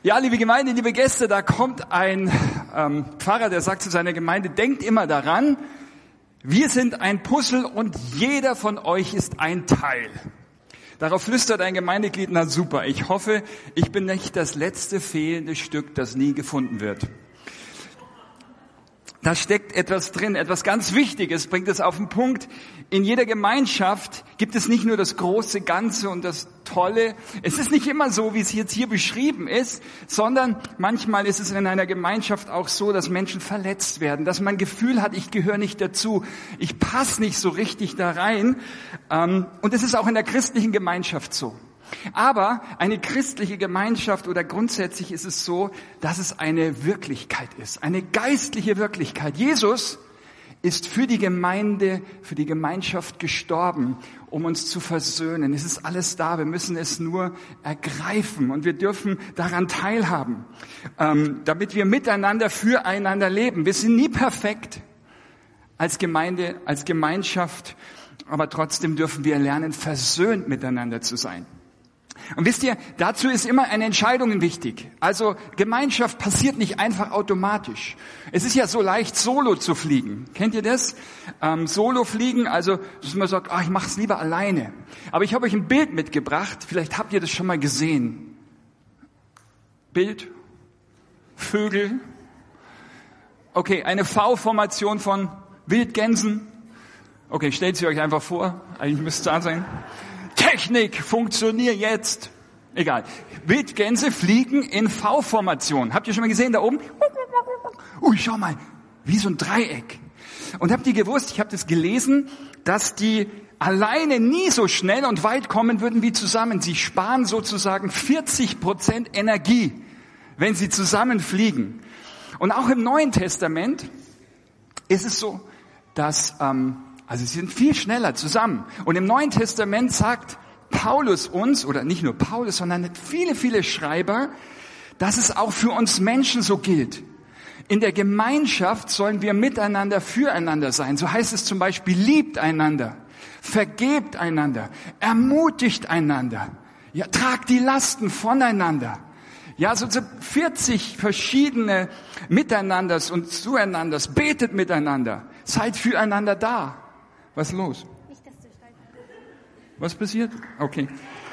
Ja, liebe Gemeinde, liebe Gäste, da kommt ein Pfarrer, der sagt zu seiner Gemeinde, denkt immer daran, wir sind ein Puzzle und jeder von euch ist ein Teil. Darauf flüstert ein Gemeindeglied, na super, ich hoffe, ich bin nicht das letzte fehlende Stück, das nie gefunden wird. Da steckt etwas drin, etwas ganz Wichtiges, bringt es auf den Punkt. In jeder Gemeinschaft gibt es nicht nur das große Ganze und das Tolle. Es ist nicht immer so, wie es jetzt hier beschrieben ist, sondern manchmal ist es in einer Gemeinschaft auch so, dass Menschen verletzt werden, dass man Gefühl hat, ich gehöre nicht dazu, ich passe nicht so richtig da rein. Und es ist auch in der christlichen Gemeinschaft so. Aber eine christliche Gemeinschaft oder grundsätzlich ist es so, dass es eine Wirklichkeit ist, eine geistliche Wirklichkeit. Jesus ist für die Gemeinde, für die Gemeinschaft gestorben, um uns zu versöhnen. Es ist alles da, wir müssen es nur ergreifen und wir dürfen daran teilhaben, damit wir miteinander, füreinander leben. Wir sind nie perfekt als Gemeinde, als Gemeinschaft, aber trotzdem dürfen wir lernen, versöhnt miteinander zu sein. Und wisst ihr, dazu ist immer eine Entscheidung wichtig. Also Gemeinschaft passiert nicht einfach automatisch. Es ist ja so leicht, solo zu fliegen. Kennt ihr das? Solo fliegen, also dass man sagt, ich mache es lieber alleine. Aber ich habe euch ein Bild mitgebracht. Vielleicht habt ihr das schon mal gesehen. Bild, Vögel. Okay, eine V-Formation von Wildgänsen. Okay, stellt sie euch einfach vor. Eigentlich müsste es da sein. Technik, funktioniert jetzt. Egal. Wildgänse fliegen in V-Formation. Habt ihr schon mal gesehen da oben? Schau mal, wie so ein Dreieck. Und habt ihr gewusst, ich habe das gelesen, dass die alleine nie so schnell und weit kommen würden wie zusammen. Sie sparen sozusagen 40% Energie, wenn sie zusammen fliegen. Und auch im Neuen Testament ist es so, dass sie sind viel schneller zusammen. Und im Neuen Testament sagt Paulus uns, oder nicht nur Paulus, sondern viele, viele Schreiber, dass es auch für uns Menschen so gilt. In der Gemeinschaft sollen wir miteinander, füreinander sein. So heißt es zum Beispiel, liebt einander, vergebt einander, ermutigt einander, ja, tragt die Lasten voneinander. Ja, so 40 verschiedene Miteinanders und Zueinanders, betet miteinander, seid füreinander da. Was ist los? Nicht, dass du Was passiert? Okay.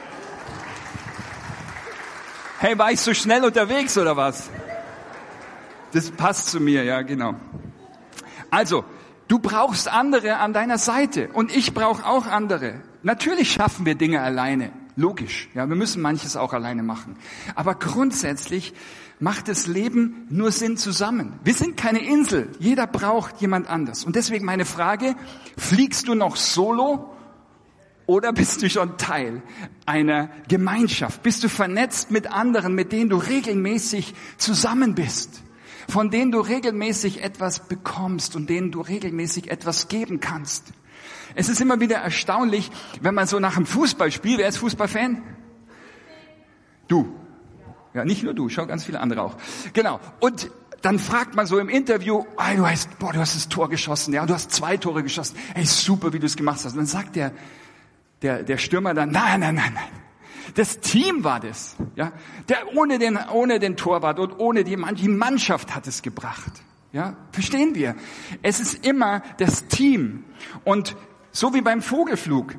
Hey, war ich so schnell unterwegs oder was? Das passt zu mir, ja, genau. Also, du brauchst andere an deiner Seite und ich brauche auch andere. Natürlich schaffen wir Dinge alleine, logisch. Ja, wir müssen manches auch alleine machen. Aber grundsätzlich macht das Leben nur Sinn zusammen. Wir sind keine Insel. Jeder braucht jemand anders. Und deswegen meine Frage, fliegst du noch solo oder bist du schon Teil einer Gemeinschaft? Bist du vernetzt mit anderen, mit denen du regelmäßig zusammen bist? Von denen du regelmäßig etwas bekommst und denen du regelmäßig etwas geben kannst? Es ist immer wieder erstaunlich, wenn man so nach einem Fußballspiel, wer ist Fußballfan? Du. Ja, nicht nur du, schau ganz viele andere auch. Genau. Und dann fragt man so im Interview, du hast das Tor geschossen, ja, du hast 2 Tore geschossen. Hey, super, wie du es gemacht hast. Und dann sagt der Stürmer dann, nein. Das Team war das, ja. Ohne den Torwart und ohne die Mannschaft hat es gebracht. Ja, verstehen wir? Es ist immer das Team. Und so wie beim Vogelflug,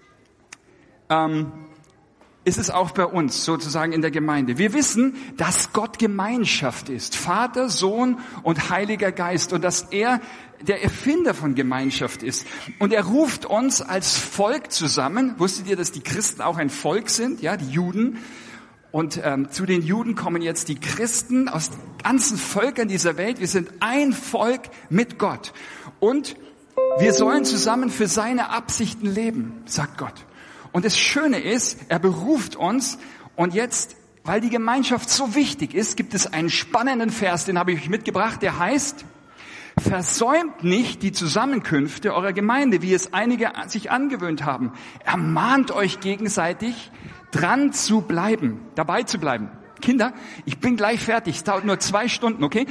ist es auch bei uns sozusagen in der Gemeinde. Wir wissen, dass Gott Gemeinschaft ist. Vater, Sohn und Heiliger Geist. Und dass er der Erfinder von Gemeinschaft ist. Und er ruft uns als Volk zusammen. Wusstet ihr, dass die Christen auch ein Volk sind? Ja, die Juden. Und zu den Juden kommen jetzt die Christen aus ganzen Völkern dieser Welt. Wir sind ein Volk mit Gott. Und wir sollen zusammen für seine Absichten leben, sagt Gott. Und das Schöne ist, er beruft uns und jetzt, weil die Gemeinschaft so wichtig ist, gibt es einen spannenden Vers, den habe ich euch mitgebracht, der heißt, versäumt nicht die Zusammenkünfte eurer Gemeinde, wie es einige sich angewöhnt haben. Ermahnt euch gegenseitig, dabei zu bleiben. Kinder, ich bin gleich fertig, es dauert nur 2 Stunden, okay?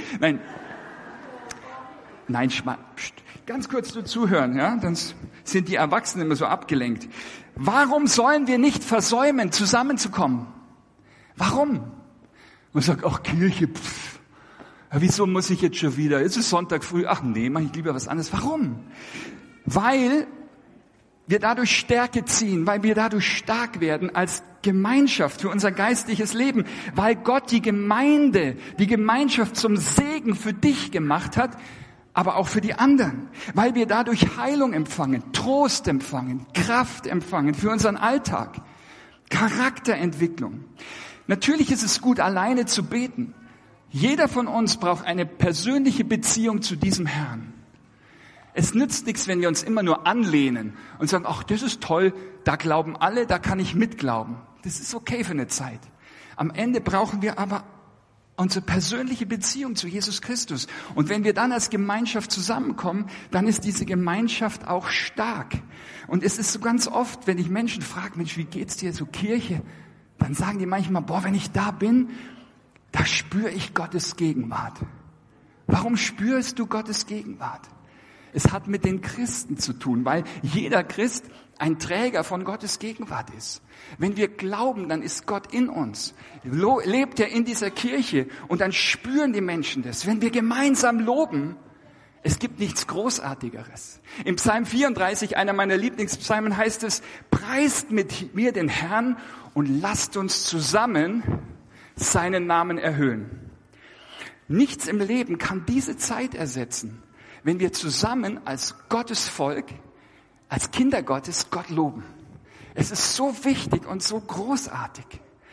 Nein, ganz kurz nur zuhören, ja? Dann sind die Erwachsenen immer so abgelenkt. Warum sollen wir nicht versäumen, zusammenzukommen? Warum? Man sagt, ach Kirche, ja, wieso muss ich jetzt schon wieder? Es ist Sonntag früh, ach nee, mach ich lieber was anderes. Warum? Weil wir dadurch Stärke ziehen, weil wir dadurch stark werden als Gemeinschaft für unser geistliches Leben, weil Gott die Gemeinde, die Gemeinschaft zum Segen für dich gemacht hat, aber auch für die anderen, weil wir dadurch Heilung empfangen, Trost empfangen, Kraft empfangen für unseren Alltag, Charakterentwicklung. Natürlich ist es gut, alleine zu beten. Jeder von uns braucht eine persönliche Beziehung zu diesem Herrn. Es nützt nichts, wenn wir uns immer nur anlehnen und sagen, ach, das ist toll, da glauben alle, da kann ich mitglauben. Das ist okay für eine Zeit. Am Ende brauchen wir aber unsere persönliche Beziehung zu Jesus Christus. Und wenn wir dann als Gemeinschaft zusammenkommen, dann ist diese Gemeinschaft auch stark. Und es ist so ganz oft, wenn ich Menschen frage, Mensch, wie geht's dir zur Kirche? Dann sagen die manchmal, wenn ich da bin, da spüre ich Gottes Gegenwart. Warum spürst du Gottes Gegenwart? Es hat mit den Christen zu tun, weil jeder Christ ein Träger von Gottes Gegenwart ist. Wenn wir glauben, dann ist Gott in uns, lebt er in dieser Kirche und dann spüren die Menschen das. Wenn wir gemeinsam loben, es gibt nichts Großartigeres. Im Psalm 34, einer meiner Lieblingspsalmen, heißt es, preist mit mir den Herrn und lasst uns zusammen seinen Namen erhöhen. Nichts im Leben kann diese Zeit ersetzen, wenn wir zusammen als Gottes Volk, als Kinder Gottes, Gott loben. Es ist so wichtig und so großartig.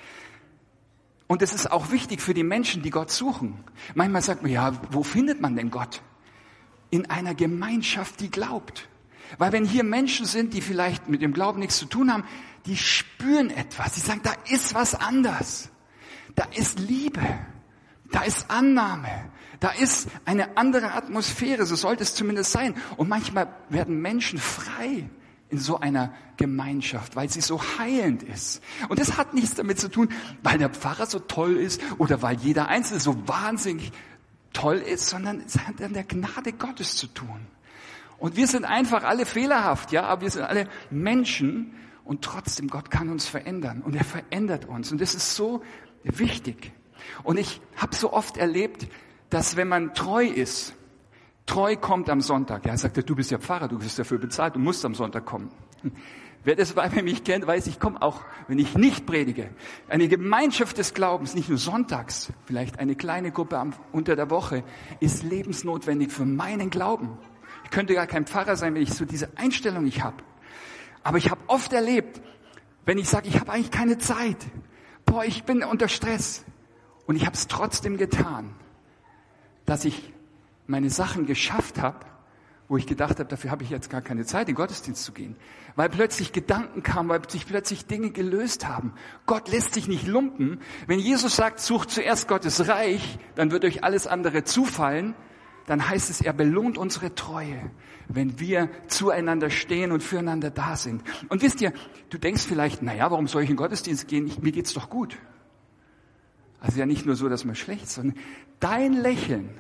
Und es ist auch wichtig für die Menschen, die Gott suchen. Manchmal sagt man, ja, wo findet man denn Gott? In einer Gemeinschaft, die glaubt. Weil wenn hier Menschen sind, die vielleicht mit dem Glauben nichts zu tun haben, die spüren etwas. Die sagen, da ist was anders. Da ist Liebe. Da ist Annahme. Da ist eine andere Atmosphäre. So sollte es zumindest sein. Und manchmal werden Menschen frei in so einer Gemeinschaft, weil sie so heilend ist. Und das hat nichts damit zu tun, weil der Pfarrer so toll ist oder weil jeder Einzelne so wahnsinnig toll ist, sondern es hat an der Gnade Gottes zu tun. Und wir sind einfach alle fehlerhaft, ja, aber wir sind alle Menschen und trotzdem Gott kann uns verändern und er verändert uns. Und das ist so wichtig. Und ich habe so oft erlebt, dass wenn man treu ist, treu kommt am Sonntag. Ja, sagt er, du bist ja Pfarrer, du bist dafür bezahlt, du musst am Sonntag kommen. Wer das bei mich kennt, weiß, ich komme auch, wenn ich nicht predige. Eine Gemeinschaft des Glaubens, nicht nur sonntags, vielleicht eine kleine Gruppe unter der Woche, ist lebensnotwendig für meinen Glauben. Ich könnte gar kein Pfarrer sein, wenn ich so diese Einstellung nicht habe. Aber ich habe oft erlebt, wenn ich sage, ich habe eigentlich keine Zeit. Ich bin unter Stress. Und ich habe es trotzdem getan, dass ich meine Sachen geschafft habe, wo ich gedacht habe, dafür habe ich jetzt gar keine Zeit, in den Gottesdienst zu gehen. Weil plötzlich Gedanken kamen, weil sich plötzlich Dinge gelöst haben. Gott lässt sich nicht lumpen. Wenn Jesus sagt, sucht zuerst Gottes Reich, dann wird euch alles andere zufallen. Dann heißt es, er belohnt unsere Treue, wenn wir zueinander stehen und füreinander da sind. Und wisst ihr, du denkst vielleicht, warum soll ich in den Gottesdienst gehen? Mir geht's doch gut. Also ja nicht nur so, dass man schlecht ist, sondern dein Lächeln,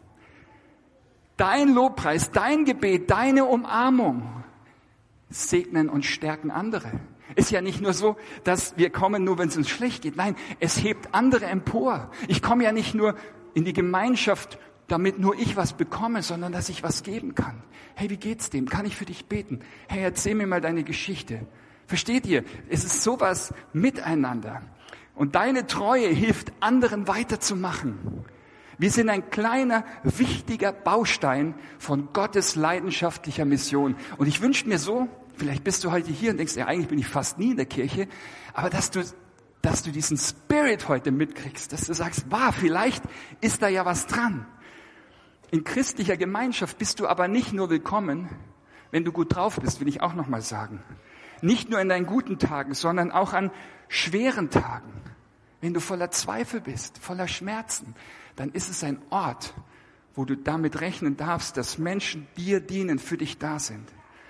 dein Lobpreis, dein Gebet, deine Umarmung segnen und stärken andere. Ist ja nicht nur so, dass wir kommen, nur wenn es uns schlecht geht. Nein, es hebt andere empor. Ich komme ja nicht nur in die Gemeinschaft, damit nur ich was bekomme, sondern dass ich was geben kann. Hey, wie geht's dem? Kann ich für dich beten? Hey, erzähl mir mal deine Geschichte. Versteht ihr? Es ist sowas miteinander. Und deine Treue hilft anderen weiterzumachen. Wir sind ein kleiner, wichtiger Baustein von Gottes leidenschaftlicher Mission. Und ich wünsche mir so, vielleicht bist du heute hier und denkst, ja, eigentlich bin ich fast nie in der Kirche, aber dass du diesen Spirit heute mitkriegst, dass du sagst, vielleicht ist da ja was dran. In christlicher Gemeinschaft bist du aber nicht nur willkommen, wenn du gut drauf bist, will ich auch nochmal sagen. Nicht nur in deinen guten Tagen, sondern auch an schweren Tagen. Wenn du voller Zweifel bist, voller Schmerzen, dann ist es ein Ort, wo du damit rechnen darfst, dass Menschen dir dienen, für dich da sind.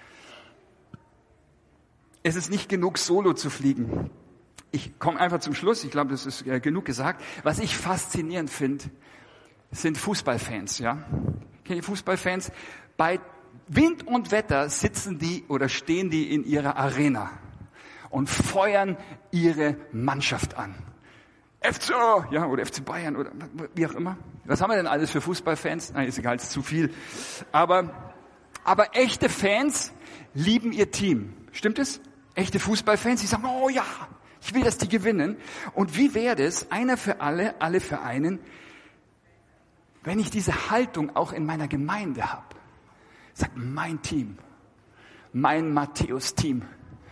Es ist nicht genug, solo zu fliegen. Ich komme einfach zum Schluss, ich glaube, das ist genug gesagt. Was ich faszinierend finde, sind Fußballfans. Ja? Kennt ihr Fußballfans? Bei Wind und Wetter sitzen die oder stehen die in ihrer Arena und feuern ihre Mannschaft an. FCO, ja, oder FC Bayern oder wie auch immer. Was haben wir denn alles für Fußballfans? Nein, ist egal, ist zu viel. Aber echte Fans lieben ihr Team. Stimmt es? Echte Fußballfans, die sagen, oh ja, ich will, dass die gewinnen. Und wie wäre es, einer für alle, alle für einen, wenn ich diese Haltung auch in meiner Gemeinde habe? Sag, mein Team, mein Matthäus-Team,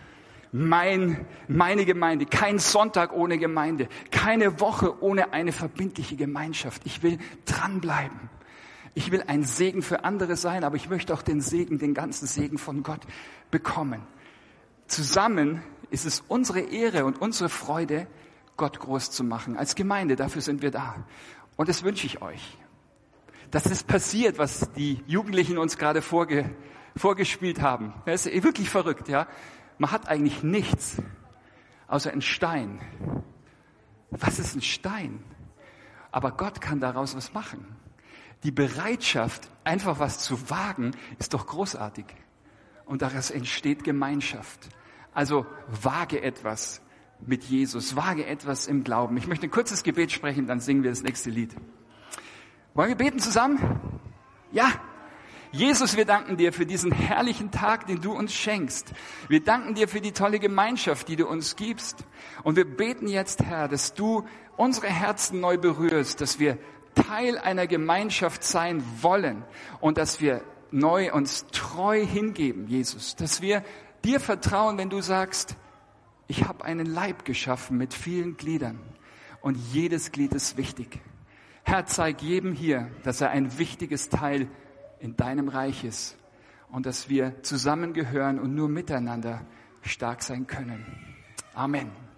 meine Gemeinde, kein Sonntag ohne Gemeinde, keine Woche ohne eine verbindliche Gemeinschaft. Ich will dranbleiben. Ich will ein Segen für andere sein, aber ich möchte auch den Segen, den ganzen Segen von Gott bekommen. Zusammen ist es unsere Ehre und unsere Freude, Gott groß zu machen. Als Gemeinde, dafür sind wir da. Und das wünsche ich euch. Dass es passiert, was die Jugendlichen uns gerade vorgespielt haben. Das ist wirklich verrückt, ja. Man hat eigentlich nichts, außer einen Stein. Was ist ein Stein? Aber Gott kann daraus was machen. Die Bereitschaft, einfach was zu wagen, ist doch großartig. Und daraus entsteht Gemeinschaft. Also wage etwas mit Jesus, wage etwas im Glauben. Ich möchte ein kurzes Gebet sprechen, dann singen wir das nächste Lied. Wollen wir beten zusammen? Ja. Jesus, wir danken dir für diesen herrlichen Tag, den du uns schenkst. Wir danken dir für die tolle Gemeinschaft, die du uns gibst. Und wir beten jetzt, Herr, dass du unsere Herzen neu berührst, dass wir Teil einer Gemeinschaft sein wollen und dass wir neu uns treu hingeben, Jesus. Dass wir dir vertrauen, wenn du sagst, ich habe einen Leib geschaffen mit vielen Gliedern und jedes Glied ist wichtig. Herr, zeig jedem hier, dass er ein wichtiges Teil in deinem Reich ist und dass wir zusammengehören und nur miteinander stark sein können. Amen.